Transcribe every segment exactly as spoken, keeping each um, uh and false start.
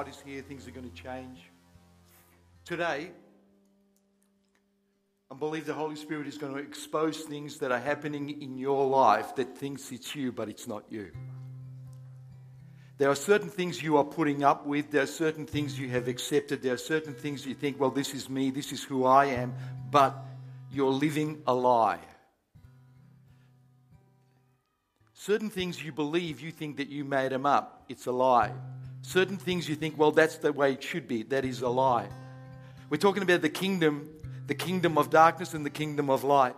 God is here. Things are going to change. Today, I believe the Holy Spirit is going to expose things that are happening in your life that thinks it's you, but it's not you. There are certain things you are putting up with. There are certain things you have accepted. There are certain things you think, well, this is me, this is who I am, but you're living a lie. Certain things you believe, you think that you made them up. It's a lie. Certain things you think, well, that's the way it should be. That is a lie. We're talking about the kingdom, the kingdom of darkness and the kingdom of light.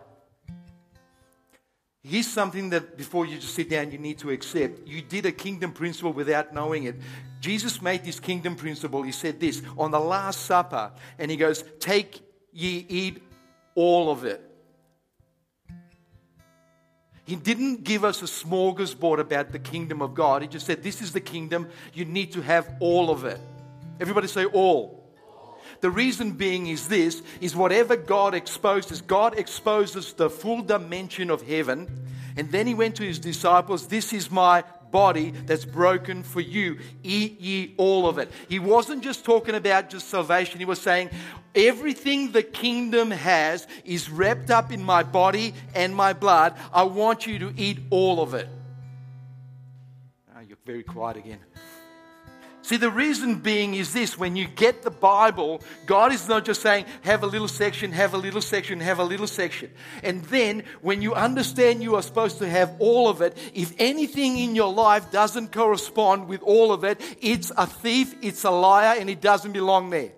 Here's something that before you just sit down, you need to accept. You did a kingdom principle without knowing it. Jesus made this kingdom principle. He said this on the Last Supper, and he goes, take ye, eat all of it. He didn't give us a smorgasbord about the kingdom of God. He just said, this is the kingdom. You need to have all of it. Everybody say all. The reason being is this, is whatever God exposes, God exposes the full dimension of heaven. And then he went to his disciples, this is my body that's broken for you. Eat ye all of it. He wasn't just talking about just salvation. He was saying, everything the kingdom has is wrapped up in my body and my blood. I want you to eat all of it. Oh, you're very quiet again. See, the reason being is this. When you get the Bible, God is not just saying, have a little section, have a little section, have a little section. And then when you understand you are supposed to have all of it, if anything in your life doesn't correspond with all of it, it's a thief, it's a liar, and it doesn't belong there.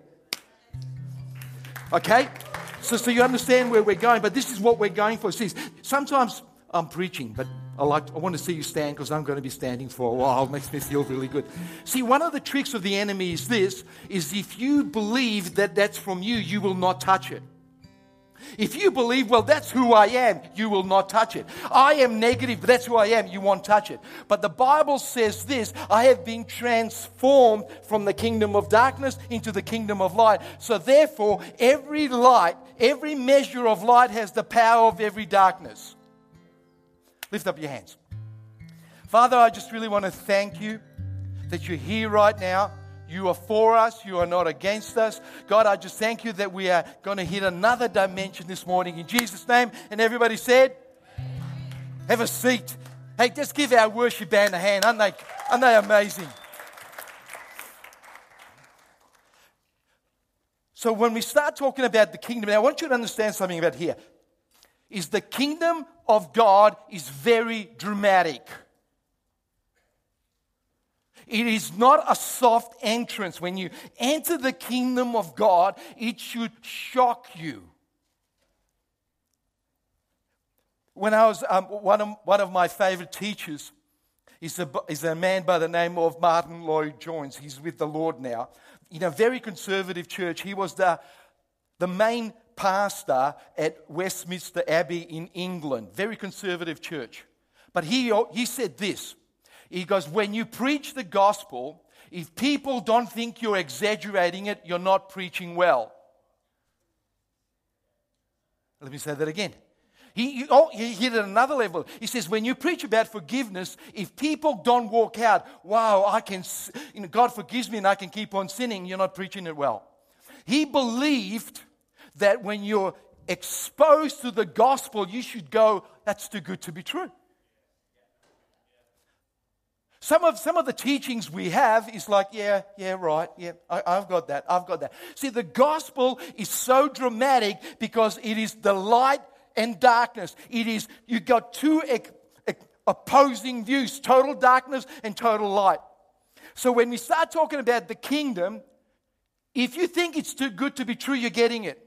Okay? So, so you understand where we're going, but this is what we're going for. See, sometimes I'm preaching, but I like. I want to see you stand because I'm going to be standing for a while. It makes me feel really good. See, one of the tricks of the enemy is this, is if you believe that that's from you, you will not touch it. If you believe, well, that's who I am, you will not touch it. I am negative, but that's who I am, you won't touch it. But the Bible says this, I have been transformed from the kingdom of darkness into the kingdom of light. So therefore, every light, every measure of light has the power of every darkness. Lift up your hands. Father, I just really want to thank you that you're here right now. You are for us. You are not against us. God, I just thank you that we are going to hit another dimension this morning in Jesus' name. And everybody said, have a seat. Hey, just give our worship band a hand. Aren't they, aren't they amazing? So when we start talking about the kingdom, now I want you to understand something about here. Is the kingdom of God is very dramatic. It is not a soft entrance. When you enter the kingdom of God, it should shock you. When I was, um, one, of, one of my favorite teachers is a, is a man by the name of Martin Lloyd-Jones. He's with the Lord now. In a very conservative church, he was the, the main pastor at Westminster Abbey in England. Very conservative church. But he, he said this. He goes, when you preach the gospel, if people don't think you're exaggerating it, you're not preaching well. Let me say that again. He, oh, he hit it at another level. He says, when you preach about forgiveness, if people don't walk out, wow, I can, you know, God forgives me and I can keep on sinning, you're not preaching it well. He believed that when you're exposed to the gospel, you should go, that's too good to be true. Some of, some of the teachings we have is like, yeah, yeah, right, yeah, I, I've got that, I've got that. See, the gospel is so dramatic because it is the light and darkness. It is, you've got two ex, ex, opposing views, total darkness and total light. So when we start talking about the kingdom, if you think it's too good to be true, you're getting it.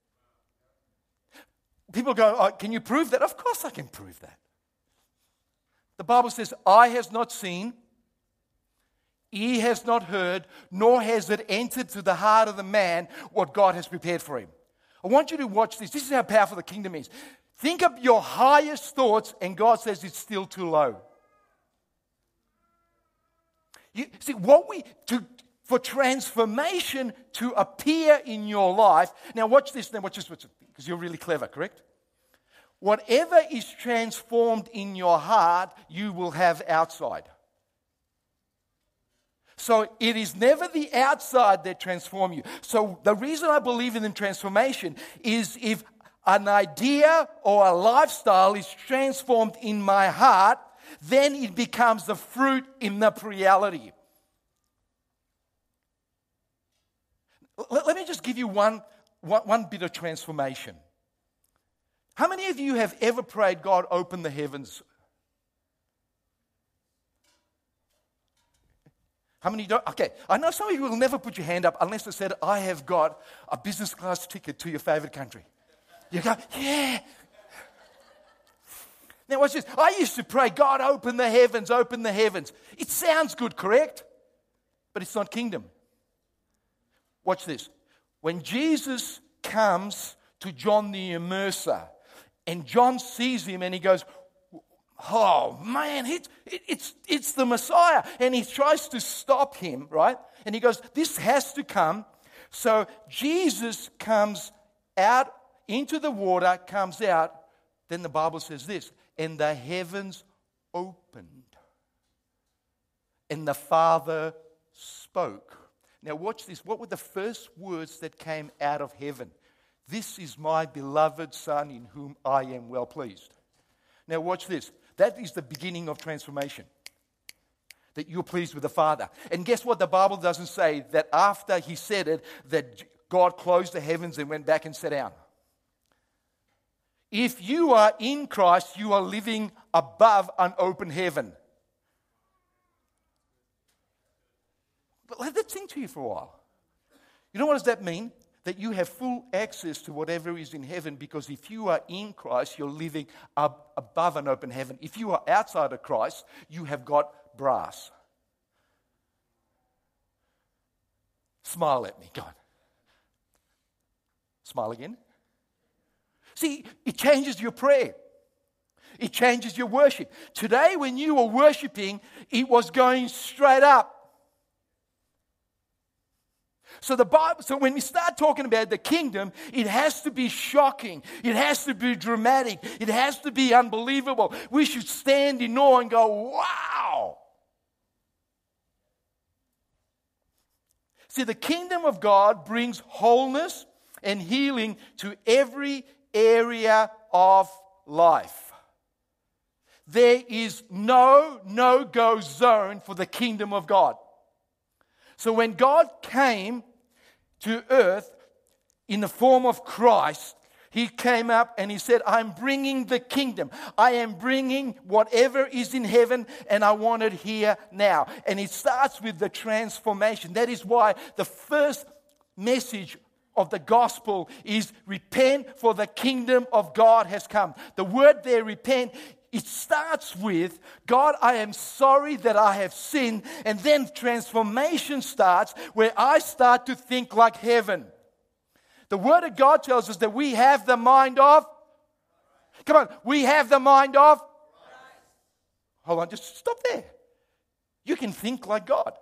People go, oh, can you prove that? Of course I can prove that. The Bible says, eye has not seen, ear has not heard, nor has it entered to the heart of the man what God has prepared for him. I want you to watch this. This is how powerful the kingdom is. Think of your highest thoughts, and God says it's still too low. You see, what we to for transformation to appear in your life. Now, watch this. Now, watch this. Watch this. Because you're really clever, correct? Whatever is transformed in your heart, you will have outside. So it is never the outside that transforms you. So the reason I believe in transformation is if an idea or a lifestyle is transformed in my heart, then it becomes the fruit in the reality. Let, let me just give you one, one, one bit of transformation. How many of you have ever prayed, God, open the heavens? How many don't? Okay, I know some of you will never put your hand up unless they said, I have got a business class ticket to your favorite country. You go, yeah. Now watch this. I used to pray, God, open the heavens, open the heavens. It sounds good, correct? But it's not kingdom. Watch this. When Jesus comes to John the Immerser, and John sees him and he goes, oh man, it's, it's, it's the Messiah. And he tries to stop him, right? And he goes, this has to come. So Jesus comes out into the water, comes out. Then the Bible says this, and the heavens opened. And the Father spoke. Now watch this. What were the first words that came out of heaven? This is my beloved Son in whom I am well pleased. Now watch this. That is the beginning of transformation. That you're pleased with the Father. And guess what? The Bible doesn't say that after he said it, that God closed the heavens and went back and sat down. If you are in Christ, you are living above an open heaven. But let that sink to you for a while. You know what does that mean? That you have full access to whatever is in heaven, because if you are in Christ, you're living ab- above an open heaven. If you are outside of Christ, you have got brass. Smile at me, God. Smile again. See, it changes your prayer. It changes your worship. Today, when you were worshiping, it was going straight up. So the Bible, so when we start talking about the kingdom, it has to be shocking. It has to be dramatic. It has to be unbelievable. We should stand in awe and go, wow. See, the kingdom of God brings wholeness and healing to every area of life. There is no no-go zone for the kingdom of God. So when God came to earth in the form of Christ, he came up and he said, I'm bringing the kingdom. I am bringing whatever is in heaven, and I want it here now. And it starts with the transformation. That is why the first message of the gospel is repent, for the kingdom of God has come. The word there, repent, it starts with, God, I am sorry that I have sinned. And then transformation starts where I start to think like heaven. The Word of God tells us that we have the mind of, come on, we have the mind of, hold on, just stop there. You can think like God.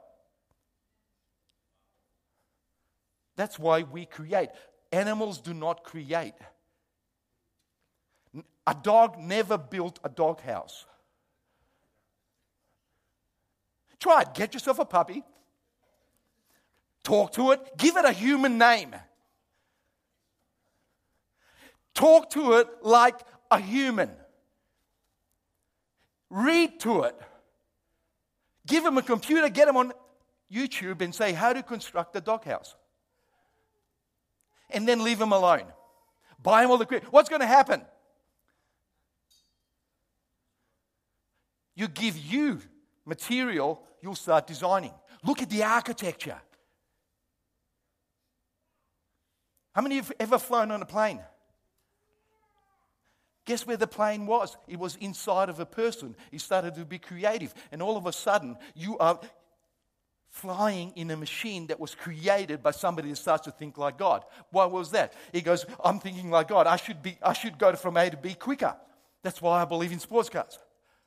That's why we create. Animals do not create. A dog never built a doghouse. Try it. Get yourself a puppy. Talk to it. Give it a human name. Talk to it like a human. Read to it. Give them a computer. Get them on YouTube and say how to construct a doghouse. And then leave them alone. Buy them all the equipment. What's going to happen? You give you material, you'll start designing. Look at the architecture. How many have ever flown on a plane? Guess where the plane was? It was inside of a person. He started to be creative. And all of a sudden, you are flying in a machine that was created by somebody that starts to think like God. Why was that? He goes, I'm thinking like God. I should be. I should go from A to B quicker. That's why I believe in sports cars.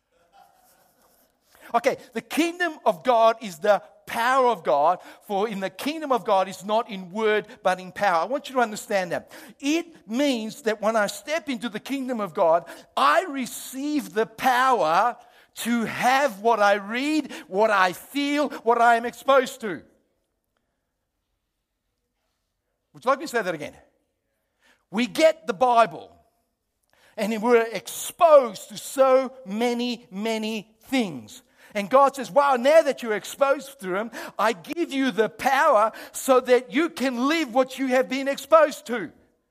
Okay, the kingdom of God is the power of God, for in the kingdom of God is not in word but in power. I want you to understand that. It means that when I step into the kingdom of God, I receive the power to have what I read, what I feel, what I am exposed to. Would you like me to say that again? We get the Bible, and we're exposed to so many, many things. And God says, wow, now that you're exposed to them, I give you the power so that you can live what you have been exposed to.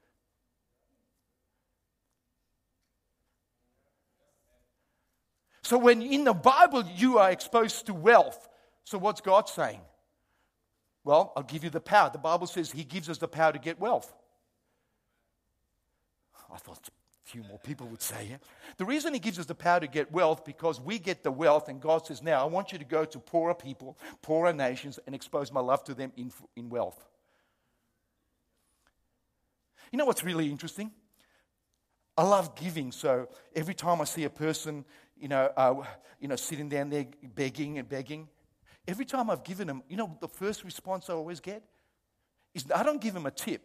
So when in the Bible you are exposed to wealth, so what's God saying? Well, I'll give you the power. The Bible says He gives us the power to get wealth. I thought a few more people would say it. The reason He gives us the power to get wealth, because we get the wealth, and God says, now I want you to go to poorer people, poorer nations, and expose my love to them in, in wealth. You know what's really interesting? I love giving, so every time I see a person, you know, uh, you know, sitting down there begging and begging, every time I've given them, you know, the first response I always get is I don't give them a tip.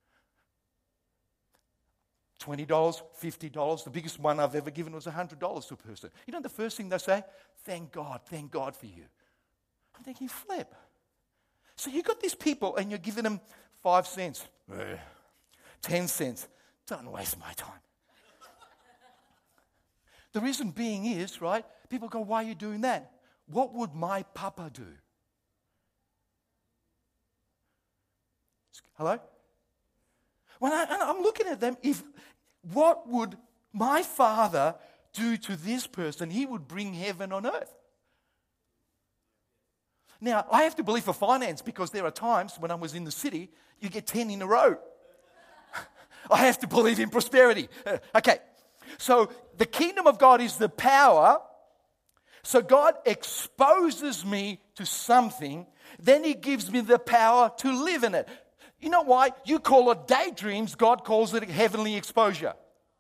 twenty dollars, fifty dollars. The biggest one I've ever given was one hundred dollars to a person. You know the first thing they say? Thank God, thank God for you. I'm thinking, flip. So you got these people and you're giving them five cents, ten cents. Don't waste my time. The reason being is, right, people go, why are you doing that? What would my papa do? Hello? When I, and I'm looking at them, if what would my father do to this person? He would bring heaven on earth. Now, I have to believe for finance, because there are times when I was in the city, you get ten in a row. I have to believe in prosperity. Uh, okay, so the kingdom of God is the power. So God exposes me to something, then He gives me the power to live in it. You know why? You call it daydreams, God calls it heavenly exposure.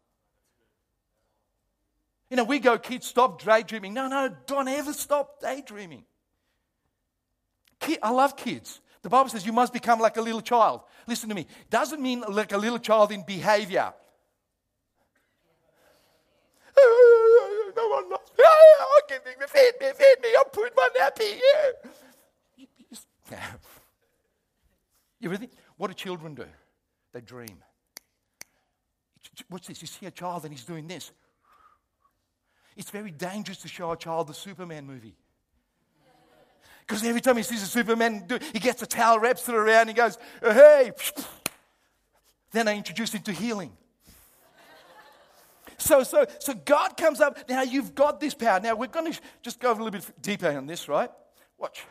You know, we go, kids, stop daydreaming. No, no, don't ever stop daydreaming. Kid, I love kids. The Bible says you must become like a little child. Listen to me. It doesn't mean like a little child in behavior. No one loves me. Oh, give me, feed me, feed me. I'll put my nappy here. You with me? What do children do? They dream. What's this? You see a child and he's doing this. It's very dangerous to show a child the Superman movie. Because every time he sees a Superman, do, he gets a towel, wraps it around, he goes, hey. Then I introduce him to healing. So, so, so God comes up. Now you've got this power. Now we're going to just go a little bit deeper on this, right? Watch.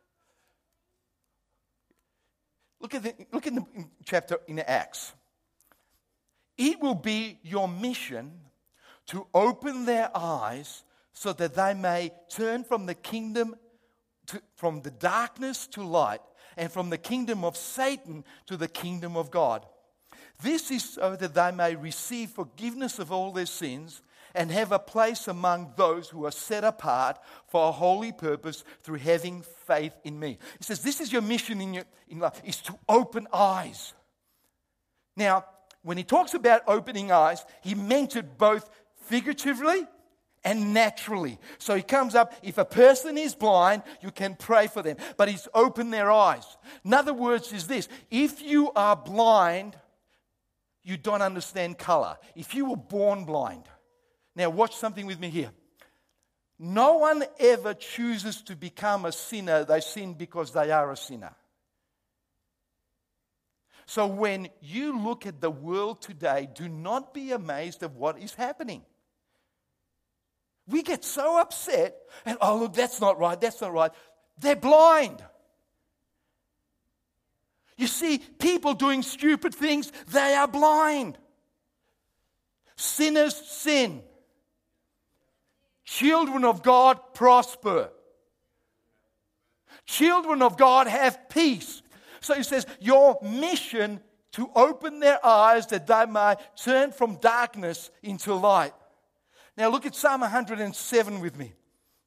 Look at the look in the chapter in Acts. It will be your mission to open their eyes so that they may turn from the kingdom, to, from the darkness to light, and from the kingdom of Satan to the kingdom of God. This is so that they may receive forgiveness of all their sins and have a place among those who are set apart for a holy purpose through having faith in me. He says, this is your mission in, your, in life, is to open eyes. Now, when he talks about opening eyes, he meant it both figuratively and naturally. So he comes up, if a person is blind, you can pray for them, but he's opened their eyes. In other words is this, if you are blind, you don't understand color. If you were born blind, now watch something with me here. No one ever chooses to become a sinner. They sin because they are a sinner. So when you look at the world today, do not be amazed at what is happening. We get so upset, and oh look, that's not right, that's not right. They're blind. You see, people doing stupid things, they are blind. Sinners sin. Children of God prosper. Children of God have peace. So he says, your mission to open their eyes that they may turn from darkness into light. Now look at Psalm one hundred seven with me.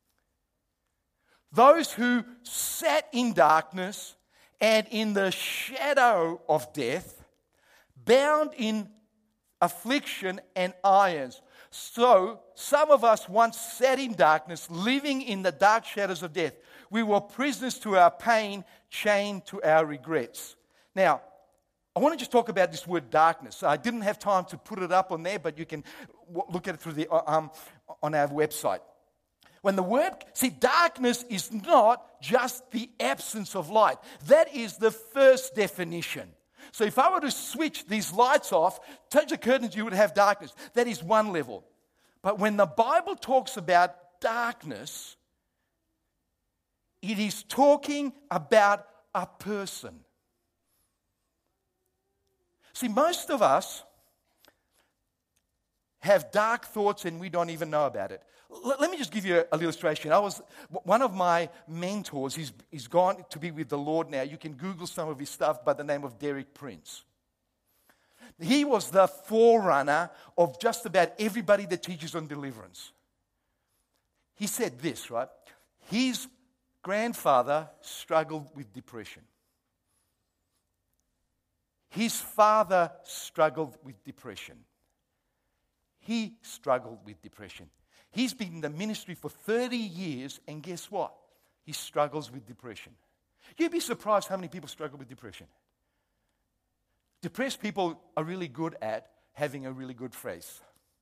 Those who sat in darkness and in the shadow of death, bound in affliction and irons. So, some of us once sat in darkness, living in the dark shadows of death. We were prisoners to our pain, chained to our regrets. Now, I want to just talk about this word darkness. I didn't have time to put it up on there, but you can w- look at it through the um, on our website. When the word, see, darkness is not just the absence of light. That is the first definition. So if I were to switch these lights off, touch the curtains, you would have darkness. That is one level. But when the Bible talks about darkness, it is talking about a person. See, most of us have dark thoughts and we don't even know about it. Let me just give you an illustration. I was one of my mentors. He's, he's gone to be with the Lord now. You can Google some of his stuff by the name of Derek Prince. He was the forerunner of just about everybody that teaches on deliverance. He said this, right? His grandfather struggled with depression. His father struggled with depression. He struggled with depression. He's been in the ministry for thirty years, and guess what? He struggles with depression. You'd be surprised how many people struggle with depression. Depressed people are really good at having a really good face.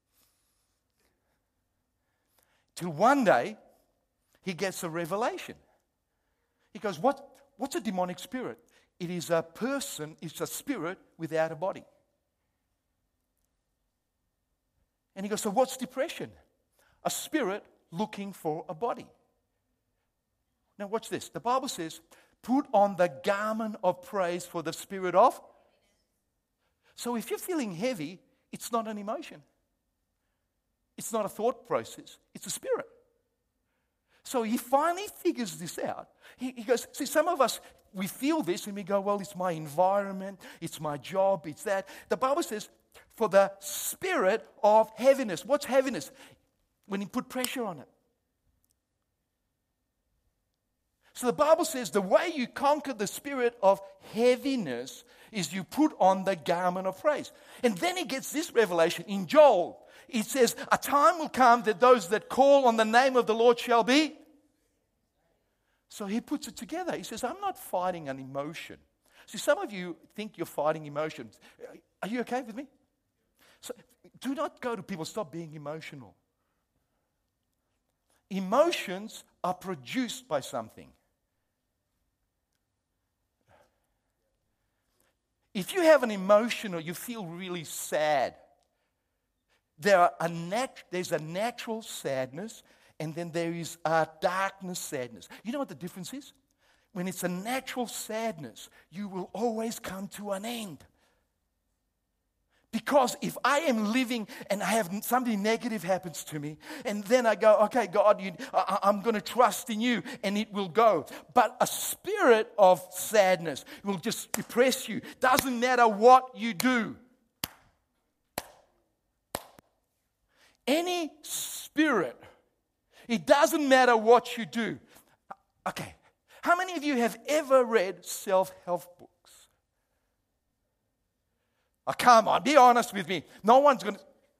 Till one day, he gets a revelation. He goes, what, what's a demonic spirit? It is a person, it's a spirit without a body. And he goes, so what's depression? A spirit looking for a body. Now watch this. The Bible says, put on the garment of praise for the spirit of. So if you're feeling heavy, it's not an emotion. It's not a thought process. It's a spirit. So he finally figures this out. He, he goes, see, some of us, we feel this and we go, well, it's my environment, it's my job, it's that. The Bible says, for the spirit of heaviness. What's heaviness? When you put pressure on it. So the Bible says the way you conquer the spirit of heaviness is you put on the garment of praise. And then he gets this revelation in Joel. It says, a time will come that those that call on the name of the Lord shall be. So he puts it together. He says, I'm not fighting an emotion. See, some of you think you're fighting emotions. Are you okay with me? So do not go to people, stop being emotional. Emotions are produced by something. If you have an emotion or you feel really sad, there are a nat- there's a natural sadness and then there is a darkness sadness. You know what the difference is? When it's a natural sadness, you will always come to an end. Because if I am living and I have something negative happens to me, and then I go, okay, God, you, I, I'm going to trust in you, and it will go. But a spirit of sadness will just depress you. Doesn't matter what you do. Any spirit, it doesn't matter what you do. Okay, how many of you have ever read self-help books? Oh, come on, be honest with me. No one's going to...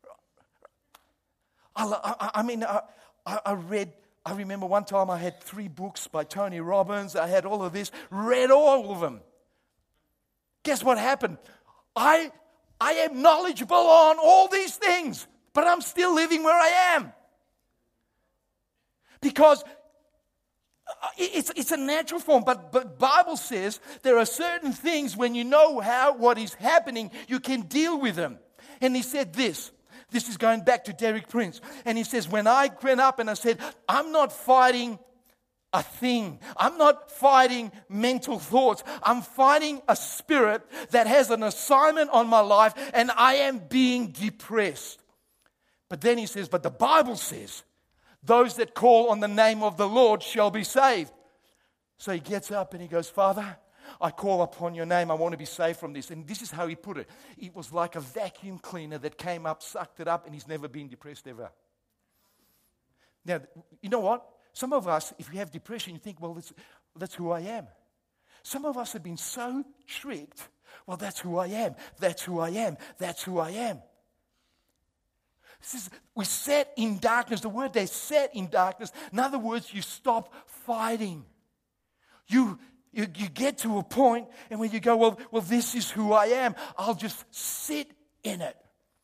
I, I, I mean, I, I read... I remember one time I had three books by Tony Robbins. I had all of this. Read all of them. Guess what happened? I, I am knowledgeable on all these things, but I'm still living where I am. Because... It's, it's a natural form, but the Bible says there are certain things when you know how what is happening, you can deal with them. And he said this. This is going back to Derek Prince. And he says, when I went up and I said, I'm not fighting a thing. I'm not fighting mental thoughts. I'm fighting a spirit that has an assignment on my life and I am being depressed. But then he says, but the Bible says, those that call on the name of the Lord shall be saved. So he gets up and he goes, Father, I call upon your name. I want to be saved from this. And this is how he put it. It was like a vacuum cleaner that came up, sucked it up, and he's never been depressed ever. Now, you know what? Some of us, if we have depression, you think, well, that's, that's who I am. Some of us have been so tricked. Well, that's who I am. That's who I am. That's who I am. This is, we set in darkness. The word they set in darkness. In other words, you stop fighting. You, you, you get to a point and when you go, well, well, this is who I am. I'll just sit in it.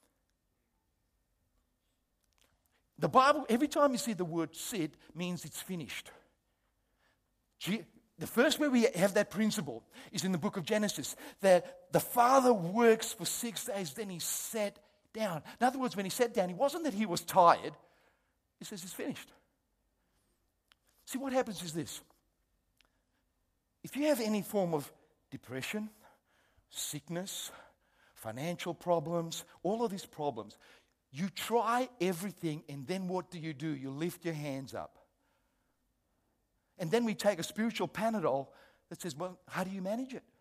The Bible, every time you see the word sit, means it's finished. The first way we have that principle is in the book of Genesis, that the Father works for six days, then he sat down. In other words, when he sat down, it wasn't that he was tired. He says it's finished. See, what happens is this. If you have any form of depression, sickness, financial problems, all of these problems, you try everything, and then what do you do? You lift your hands up. And then we take a spiritual Panadol that says, well, how do you manage it?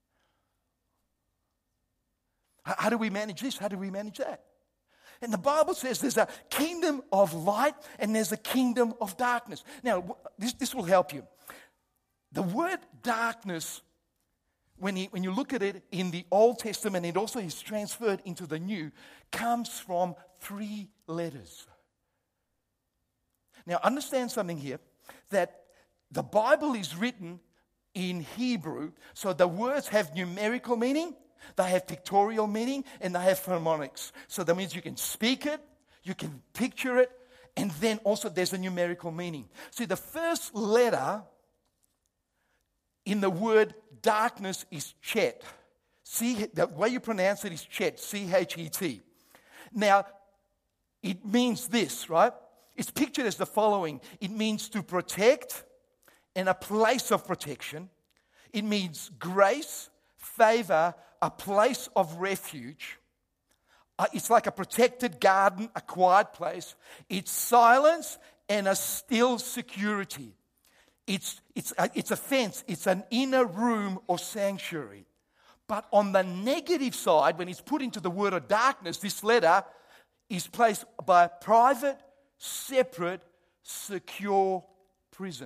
How, how do we manage this? How do we manage that? And the Bible says there's a kingdom of light and there's a kingdom of darkness. Now, this, this will help you. The word darkness, when you, when you look at it in the Old Testament, it also is transferred into the New, comes from three letters. Now, understand something here, that the Bible is written in Hebrew, so the words have numerical meaning, they have pictorial meaning, and they have harmonics. So that means you can speak it, you can picture it, and then also there's a numerical meaning. See, the first letter in the word darkness is chet. See, the way you pronounce it is chet, C H E T. Now, it means this, right? It's pictured as the following. It means to protect and a place of protection. It means grace, favor, a place of refuge. Uh, it's like a protected garden, a quiet place. It's silence and a still security. It's, it's, a, it's a fence. It's an inner room or sanctuary. But on the negative side, when it's put into the word of darkness, this letter is placed by a private, separate, secure prison.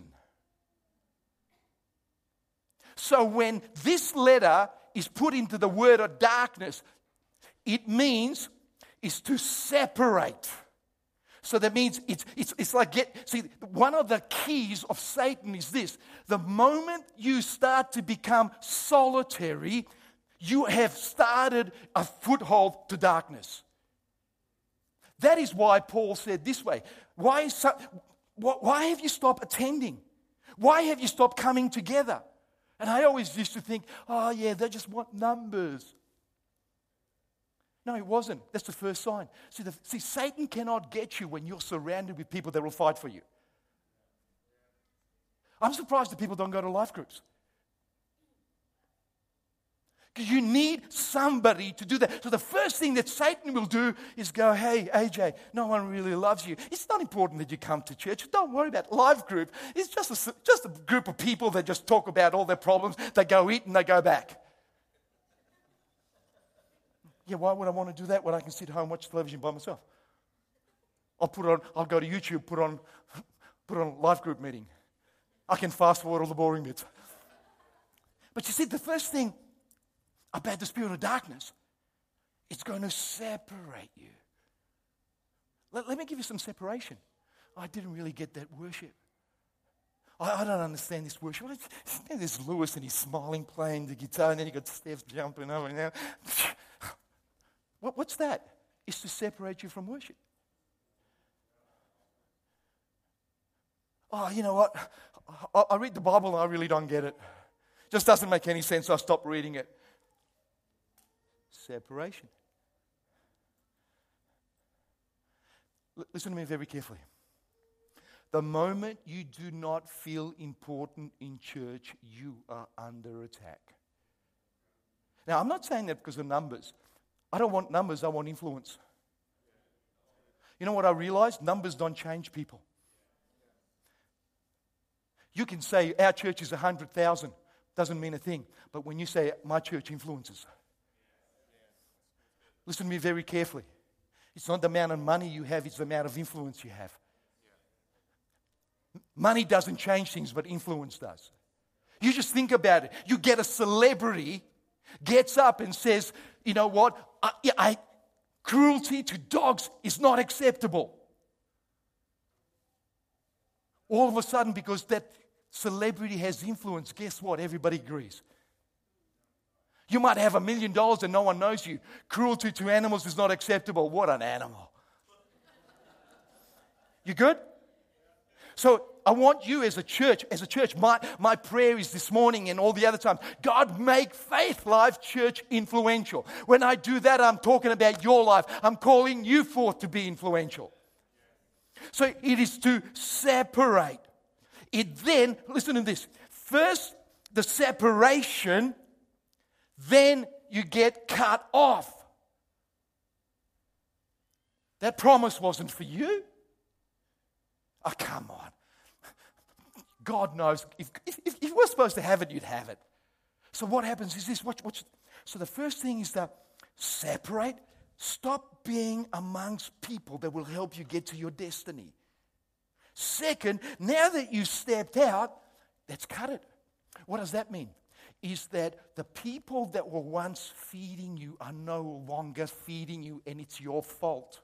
So when this letter is put into the word of darkness, it means is to separate. So that means it's, it's, it's like, get, see, one of the keys of Satan is this. The moment you start to become solitary, you have started a foothold to darkness. That is why Paul said this way. Why, is so, why have you stopped attending? Why have you stopped coming together? And I always used to think, oh yeah, they just want numbers. No, it wasn't. That's the first sign. See, the, see, Satan cannot get you when you're surrounded with people that will fight for you. I'm surprised that people don't go to life groups. Because you need somebody to do that. So the first thing that Satan will do is go, hey, A J, no one really loves you. It's not important that you come to church. Don't worry about life group. It's just a, just a group of people that just talk about all their problems. They go eat and they go back. Yeah, why would I want to do that when I can sit home and watch television by myself? I'll put on, I'll go to YouTube, put on, put on life group meeting. I can fast forward all the boring bits. But you see, the first thing about the spirit of darkness, it's going to separate you. Let, let me give you some separation. I didn't really get that worship. I, I don't understand this worship. There's Lewis and he's smiling, playing the guitar, and then you got Steph jumping over and down. What, what's that? It's to separate you from worship. Oh, you know what? I, I read the Bible and I really don't get it. It just doesn't make any sense, so I stopped reading it. Separation. L- listen to me very carefully. The moment you do not feel important in church, you are under attack. Now, I'm not saying that because of numbers. I don't want numbers, I want influence. You know what I realized? Numbers don't change people. You can say our church is one hundred thousand, doesn't mean a thing. But when you say my church influences, listen to me very carefully. It's not the amount of money you have, it's the amount of influence you have. Money doesn't change things, but influence does. You just think about it. You get a celebrity, gets up and says, you know what, I, I Cruelty to dogs is not acceptable. All of a sudden, because that celebrity has influence, guess what? Everybody agrees. You might have a million dollars and no one knows you. Cruelty to animals is not acceptable. What an animal. You good? So I want you as a church, as a church, my, my prayer is this morning and all the other times, God, make Faith Life Church influential. When I do that, I'm talking about your life. I'm calling you forth to be influential. So it is to separate. It then, listen to this. First, the separation, then you get cut off. That promise wasn't for you. Oh, come on. God knows. If, if, if you were supposed to have it, you'd have it. So what happens is this. Watch, watch. So the first thing is to separate. Stop being amongst people that will help you get to your destiny. Second, now that you've stepped out, let's cut it. What does that mean? Is that the people that were once feeding you are no longer feeding you, and it's your fault.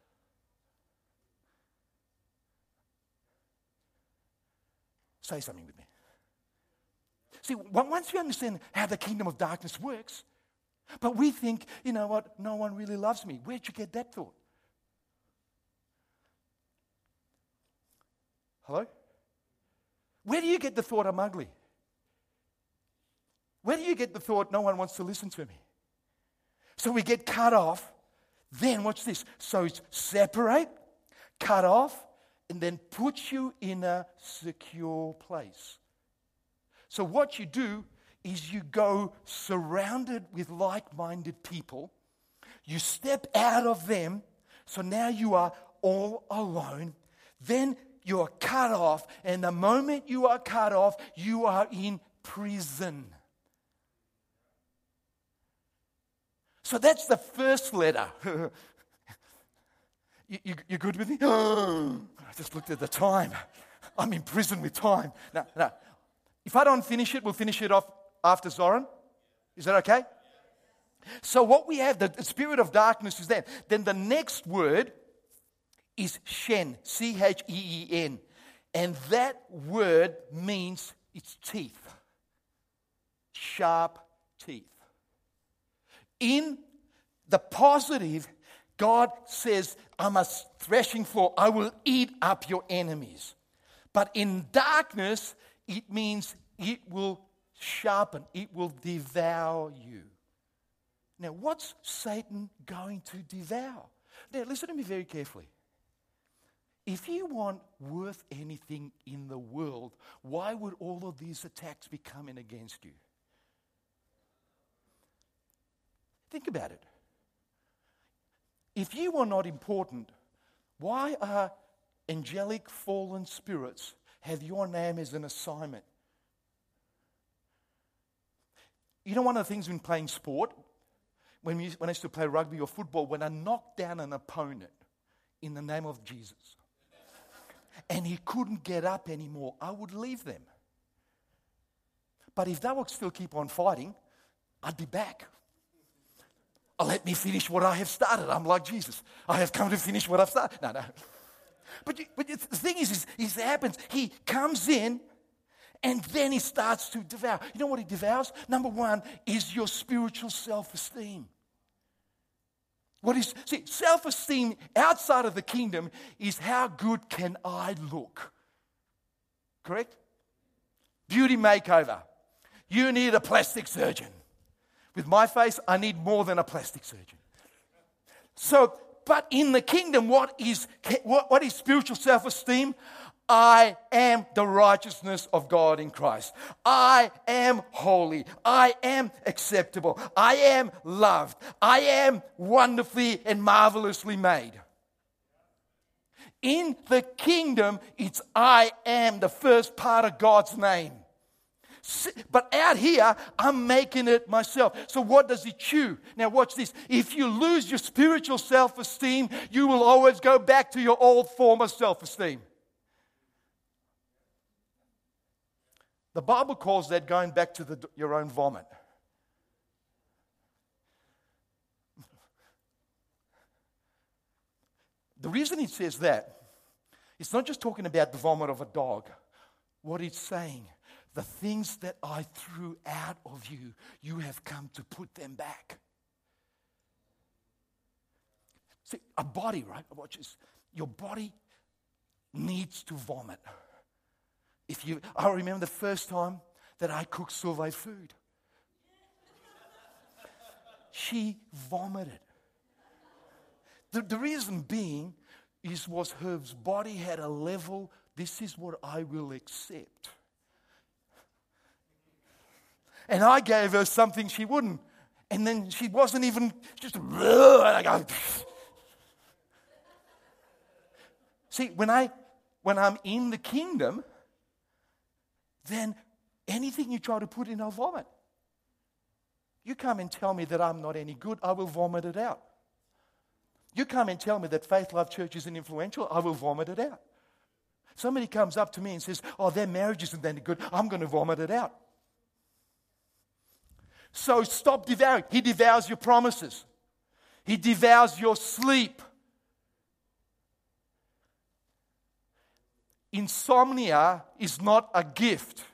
Say something with me. See, once you understand how the kingdom of darkness works, but we think, you know what, no one really loves me. Where'd you get that thought? Hello? Where do you get the thought I'm ugly? Where do you get the thought no one wants to listen to me? So we get cut off. Then, watch this. So it's separate, cut off, and then put you in a secure place. So what you do is you go surrounded with like-minded people. You step out of them. So now you are all alone. Then you are cut off. And the moment you are cut off, you are in prison. So that's the first letter. you, you, you good with me? I just looked at the time. I'm in prison with time. No, no. If I don't finish it, we'll finish it off after Zoran. Is that okay? So what we have, the, the spirit of darkness is there. Then the next word is Shen, C H E E N. And that word means it's teeth. Sharp teeth. In the positive, God says, I'm a threshing floor. I will eat up your enemies. But in darkness, it means it will sharpen. It will devour you. Now, what's Satan going to devour? Now, listen to me very carefully. If you want worth anything in the world, why would all of these attacks be coming against you? Think about it. If you are not important, why are angelic fallen spirits have your name as an assignment? You know, one of the things when playing sport, when, we, when I used to play rugby or football, when I knocked down an opponent in the name of Jesus, and he couldn't get up anymore, I would leave them. But if they would still keep on fighting, I'd be back. Oh, let me finish what I have started. I'm like Jesus. I have come to finish what I've started. No, no. But, you, but the thing is, is, is, it happens. He comes in and then he starts to devour. You know what he devours? Number one is your spiritual self-esteem. What is, see, self-esteem outside of the kingdom is how good can I look? Correct? Beauty makeover. You need a plastic surgeon. With my face, I need more than a plastic surgeon. So, but in the kingdom, what is, what, what is spiritual self-esteem? I am the righteousness of God in Christ. I am holy. I am acceptable. I am loved. I am wonderfully and marvelously made. In the kingdom, it's I am the first part of God's name. But out here, I'm making it myself. So what does he chew? Now watch this. If you lose your spiritual self-esteem, you will always go back to your old form of self-esteem. The Bible calls that going back to the, your own vomit. The reason it says that, it's not just talking about the vomit of a dog. What it's saying, the things that I threw out of you, you have come to put them back. See, a body, right? Watch this. Your body needs to vomit. If you, I remember the first time that I cooked Sylvie food. She vomited. The, the reason being is was her body had a level, this is what I will accept. And I gave her something she wouldn't. And then she wasn't even, just, and I go, see, when, I, when I'm in the kingdom, then anything you try to put in, I'll vomit. You come and tell me that I'm not any good, I will vomit it out. You come and tell me that Faith Life Church isn't influential, I will vomit it out. Somebody comes up to me and says, oh, their marriage isn't any good, I'm going to vomit it out. So stop devouring. He devours your promises. He devours your sleep. Insomnia is not a gift.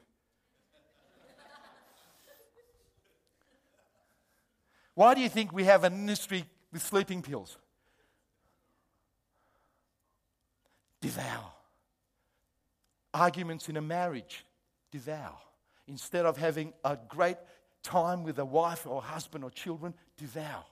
Why do you think we have an industry with sleeping pills? Devour. Arguments in a marriage, devour. Instead of having a great time with a wife or husband or children, devour.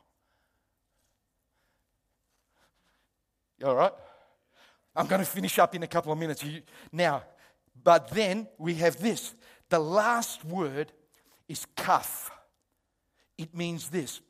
You all right? I'm going to finish up in a couple of minutes. You, now, but then we have this. The last word is kaf. It means this.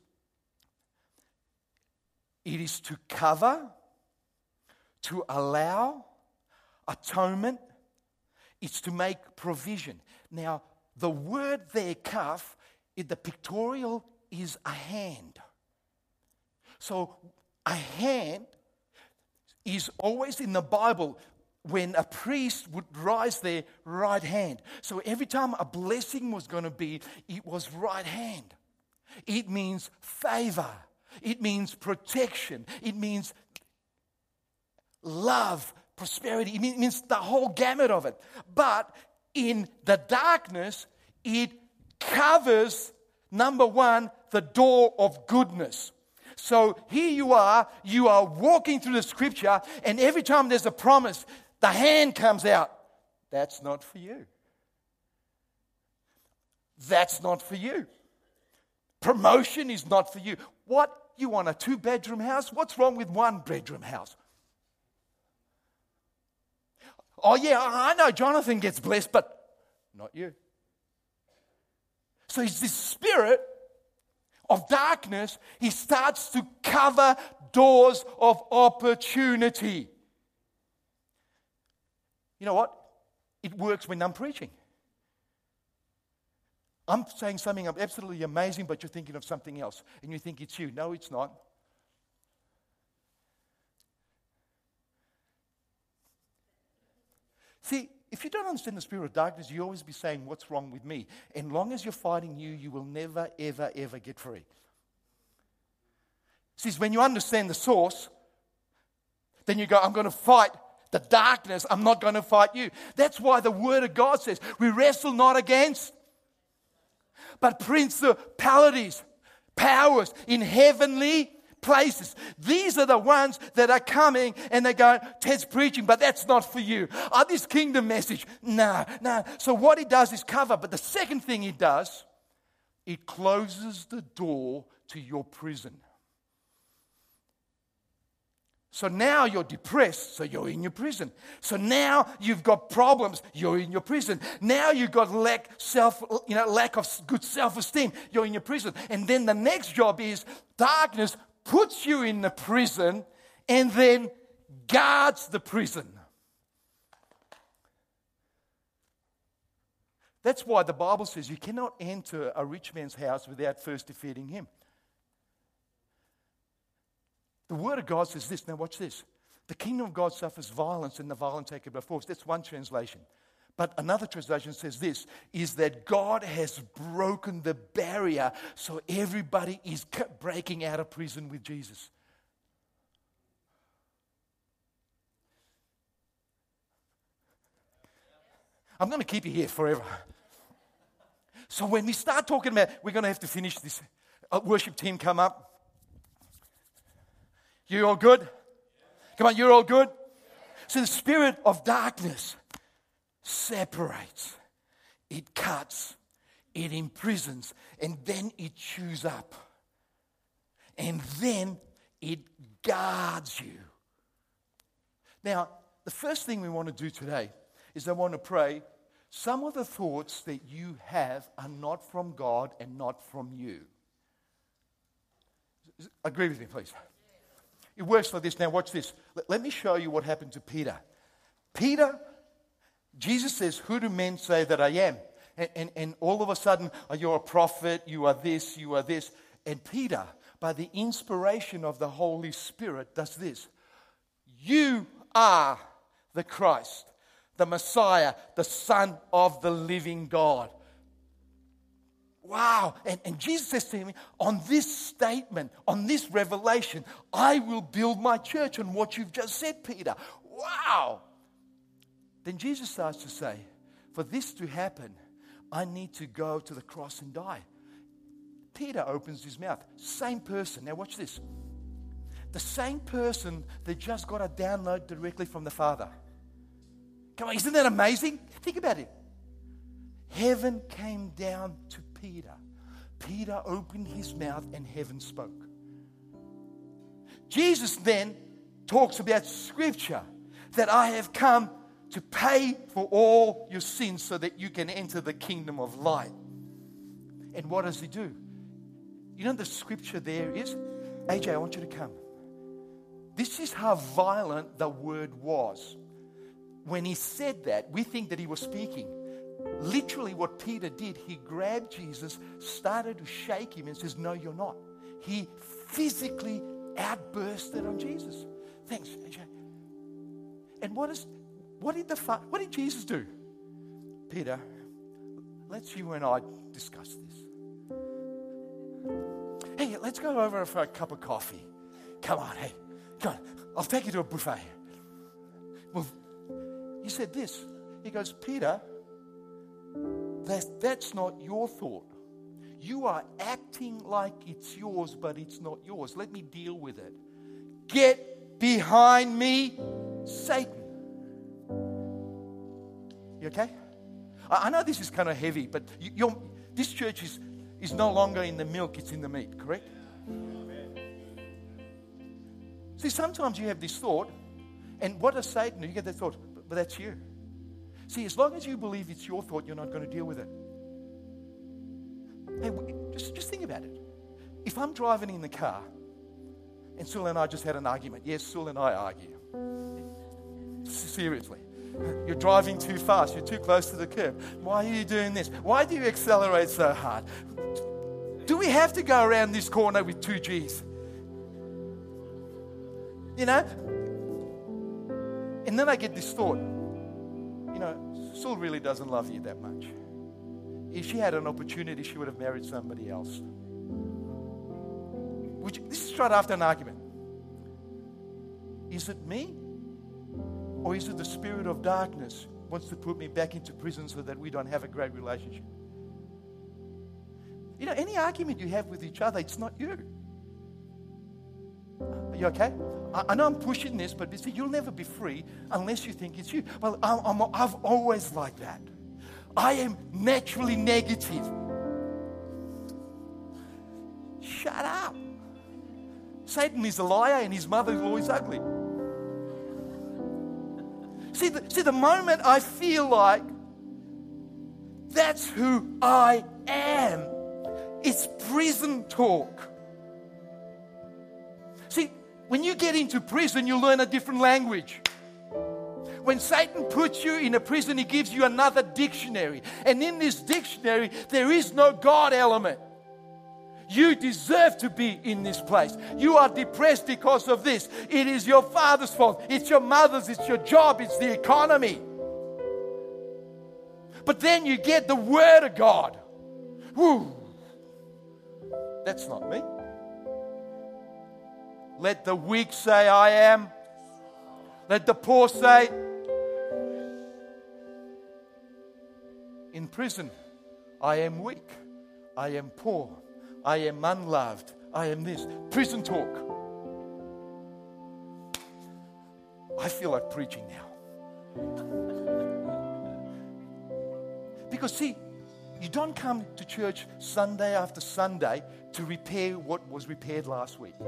It is to cover, to allow, atonement. It's to make provision. Now, the word there, kaf, in the pictorial is a hand. So, a hand is always in the Bible when a priest would raise their right hand. So every time a blessing was going to be, it was right hand. It means favor. It means protection. It means love, prosperity. It means the whole gamut of it. But in the darkness, it covers, number one, the door of goodness. So here you are, you are walking through the scripture, and every time there's a promise, the hand comes out. That's not for you. That's not for you. Promotion is not for you. What? You want a two-bedroom house? What's wrong with one-bedroom house? Oh yeah, I know Jonathan gets blessed, but not you. So it's this spirit of darkness, he starts to cover doors of opportunity. You know what? It works when I'm preaching. I'm saying something absolutely amazing, but you're thinking of something else, and you think it's you. No, it's not. See, if you don't understand the spirit of darkness, you always be saying, what's wrong with me? And long as you're fighting you, you will never, ever, ever get free. See, when you understand the source, then you go, I'm going to fight the darkness. I'm not going to fight you. That's why the Word of God says, we wrestle not against, but principalities, powers in heavenly places. These are the ones that are coming and they're going, Ted's preaching, but that's not for you. Oh, this kingdom message, no, no. So what he does is cover. But the second thing he does, it closes the door to your prison. So now you're depressed, so you're in your prison. So now you've got problems, you're in your prison. Now you've got lack self, you know, lack of good self-esteem, you're in your prison. And then the next job is darkness puts you in the prison and then guards the prison. That's why the Bible says you cannot enter a rich man's house without first defeating him. The Word of God says this. Now watch this. The kingdom of God suffers violence and the violent take it by force. That's one translation. But another translation says this, is that God has broken the barrier so everybody is breaking out of prison with Jesus. I'm going to keep you here forever. So when we start talking about, we're going to have to finish this. Uh, worship team, come up. You all good? Come on, you're all good? So the spirit of darkness separates, it cuts, it imprisons, and then it chews up. And then it guards you. Now, the first thing we want to do today is I want to pray. Some of the thoughts that you have are not from God and not from you. Agree with me, please. It works like this. Now, watch this. Let me show you what happened to Peter. Peter, Jesus says, who do men say that I am? And, and, and all of a sudden, oh, you're a prophet, you are this, you are this. And Peter, by the inspiration of the Holy Spirit, does this. You are the Christ, the Messiah, the Son of the living God. Wow. And, and Jesus says to me, on this statement, on this revelation, I will build my church on what you've just said, Peter. Wow. Then Jesus starts to say, for this to happen, I need to go to the cross and die. Peter opens his mouth. Same person. Now watch this. The same person that just got a download directly from the Father. Come on, isn't that amazing? Think about it. Heaven came down to Peter. Peter opened his mouth and heaven spoke. Jesus then talks about Scripture, that I have come to pay for all your sins so that you can enter the kingdom of light. And what does he do? You know the Scripture there is? A J, I want you to come. This is how violent the word was. When he said that, we think that he was speaking. Literally what Peter did, he grabbed Jesus, started to shake him and says, no, you're not. He physically outbursted on Jesus. Thanks, A J. And what is, what did the what did Jesus do? Peter, let's you and I discuss this. Hey, let's go over for a cup of coffee. Come on, hey, come on. I'll take you to a buffet. Well, he said this. He goes, Peter, that's, that's not your thought. You are acting like it's yours, but it's not yours. Let me deal with it. Get behind me, Satan. You okay? I, I know this is kind of heavy, but you, you're, this church is, is no longer in the milk, it's in the meat, correct? See, sometimes you have this thought, and what does Satan do? You get that thought, but, but that's you. See, as long as you believe it's your thought, you're not going to deal with it. Hey, just, just think about it. If I'm driving in the car, and Sul and I just had an argument. Yes, Sul and I argue. Seriously. You're driving too fast. You're too close to the curb. Why are you doing this? Why do you accelerate so hard? Do we have to go around this corner with two G's? You know? And then I get this thought. You know, Sul really doesn't love you that much. If she had an opportunity, she would have married somebody else. Would you, this is right after an argument. Is it me? Or is it the spirit of darkness wants to put me back into prison so that we don't have a great relationship? You know, any argument you have with each other, it's not you. Are you okay? I, I know I'm pushing this, but see, you'll never be free unless you think it's you. Well, I'm, I'm, I've always liked that. I am naturally negative. Shut up. Satan is a liar and his mother-in-law is ugly. See the, see, the moment I feel like that's who I am, it's prison talk. See, when you get into prison, you learn a different language. When Satan puts you in a prison, he gives you another dictionary. And in this dictionary, there is no God element. You deserve to be in this place. You are depressed because of this. It is your father's fault. It's your mother's. It's your job. It's the economy. But then you get the Word of God. Woo. That's not me. Let the weak say, I am. Let the poor say. prison. I am weak. I am poor. I am unloved. I am this. Prison talk. I feel like preaching now. Because see, you don't come to church Sunday after Sunday to repair what was repaired last week.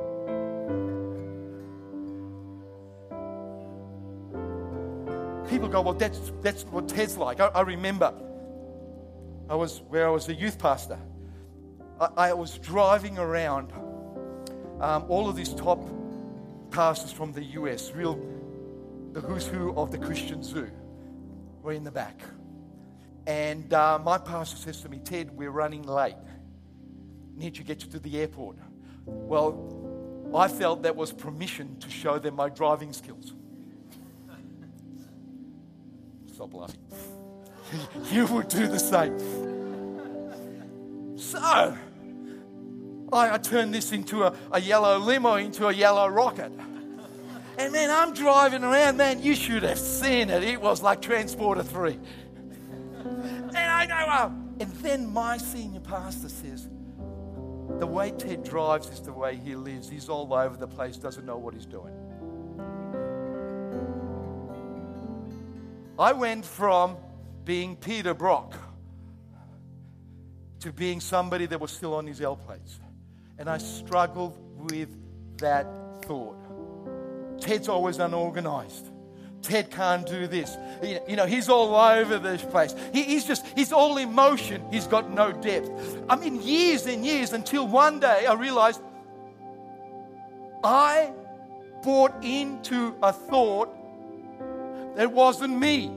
People go, well, that's that's what Ted's like. I, I remember I was where I was a youth pastor. I, I was driving around um, all of these top pastors from the U S, real the who's who of the Christian zoo, were in the back. And uh, my pastor says to me, Ted, we're running late. Need to get you to the airport. Well, I felt that was permission to show them my driving skills. Stop laughing. You would do the same. So, I, I turned this into a, a yellow limo, into a yellow rocket. And man, I'm driving around, man, you should have seen it. It was like Transporter three. And I go, oh. And then my senior pastor says, the way Ted drives is the way he lives. He's all over the place, doesn't know what he's doing. I went from being Peter Brock to being somebody that was still on his L plates. And I struggled with that thought. Ted's always unorganized. Ted can't do this. You know, he's all over this place. He, he's just, he's all emotion. He's got no depth. I mean, years and years until one day I realized I bought into a thought that wasn't me.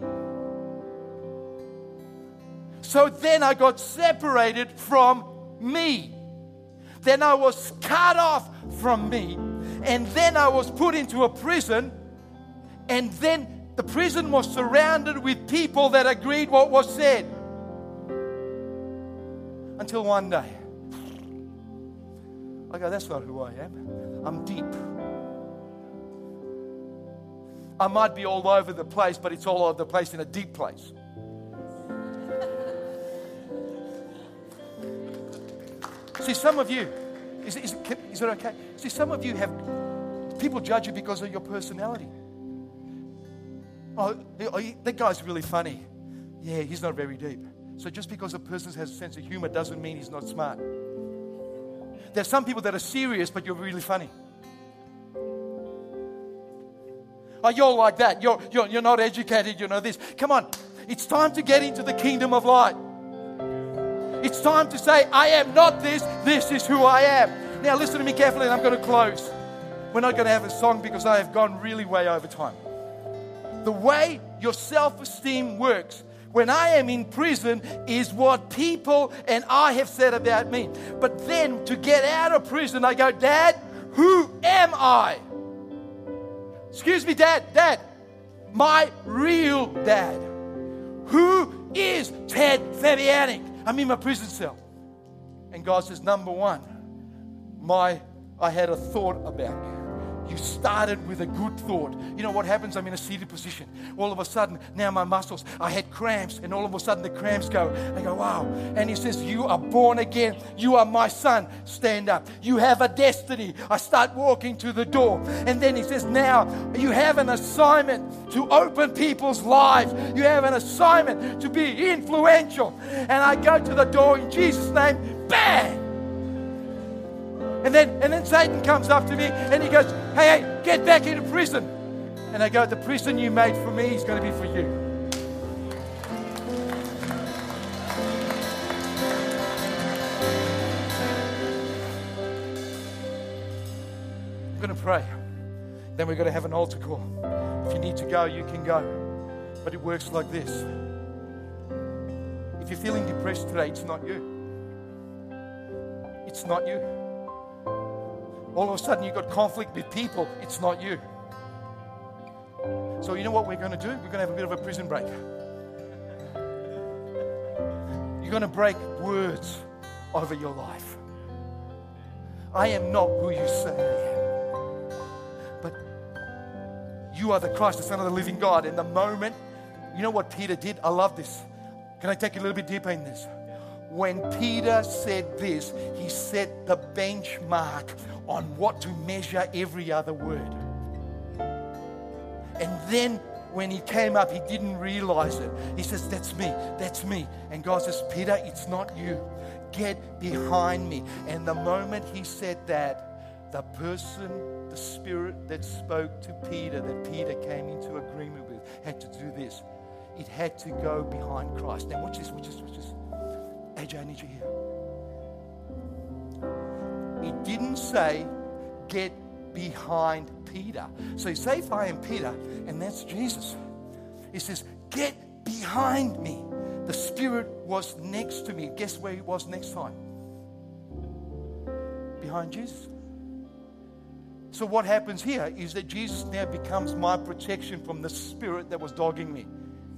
So then I got separated from me. Then I was cut off from me. And then I was put into a prison. And then the prison was surrounded with people that agreed what was said. Until one day, I go, that's not who I am. I'm deep. I might be all over the place, but it's all over the place in a deep place. See, some of you, is, is, is it okay? See, some of you have, people judge you because of your personality. Oh, that guy's really funny. Yeah, he's not very deep. So just because a person has a sense of humor doesn't mean he's not smart. There's some people that are serious, but you're really funny. Oh, you're like that. You're, you're, you're not educated. You know this. Come on. It's time to get into the kingdom of light. It's time to say, I am not this. This is who I am. Now listen to me carefully and I'm going to close. We're not going to have a song because I have gone really way over time. The way your self-esteem works when I am in prison is what people and I have said about me. But then to get out of prison, I go, Dad, who am I? Excuse me, Dad, Dad, my real dad. Who is Ted Fabianic? I'm in my prison cell. And God says, number one, my, I had a thought about you. You started with a good thought. You know what happens? I'm in a seated position. All of a sudden, now my muscles, I had cramps, and all of a sudden the cramps go. I go, wow. And he says, you are born again. You are my son. Stand up. You have a destiny. I start walking to the door. And then he says, now you have an assignment to open people's lives. You have an assignment to be influential. And I go to the door in Jesus' name. Bang! And then, and then Satan comes up to me and he goes, hey, hey, get back into prison. And I go, the prison you made for me is going to be for you. I'm going to pray. Then we're going to have an altar call. If you need to go, you can go. But it works like this. If you're feeling depressed today, it's not you. It's not you. All of a sudden you've got conflict with people. It's not you. So you know what we're going to do? We're going to have a bit of a prison break. You're going to break words over your life. I am not who you say I am. But you are the Christ, the Son of the living God. And the moment, you know what Peter did? I love this. Can I take a little bit deeper in this? When Peter said this, he set the benchmark on what to measure every other word. And then when he came up, he didn't realize it. He says, that's me, that's me. And God says, Peter, it's not you. Get behind me. And the moment he said that, the person, the spirit that spoke to Peter, that Peter came into agreement with, had to do this. It had to go behind Christ. Now watch this, watch this, watch this. A J, I need you here. It didn't say, get behind Peter. So say if I am Peter, and that's Jesus. He says, get behind me. The Spirit was next to me. Guess where he was next time? Behind Jesus. So what happens here is that Jesus now becomes my protection from the spirit that was dogging me.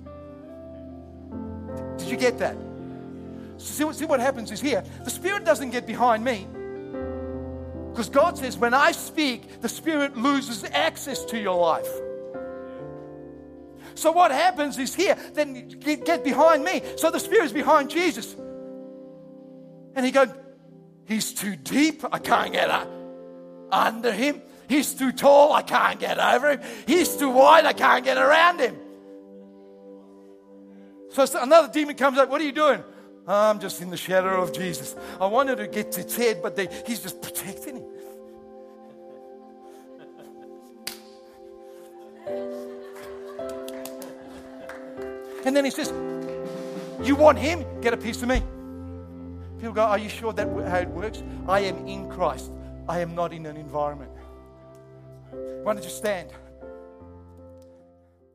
Did you get that? See what, see what happens is here. The Spirit doesn't get behind me. Because God says, when I speak, the Spirit loses access to your life. So what happens is here, then get, get behind me. So the Spirit's behind Jesus. And he goes, he's too deep, I can't get under him. He's too tall, I can't get over him. He's too wide, I can't get around him. So another demon comes up, what are you doing? I'm just in the shadow of Jesus. I wanted to get to Ted, but they, he's just protecting him. And then he says, you want him? Get a piece of me. People go, are you sure that's how it works? I am in Christ. I am not in an environment. Why don't you stand?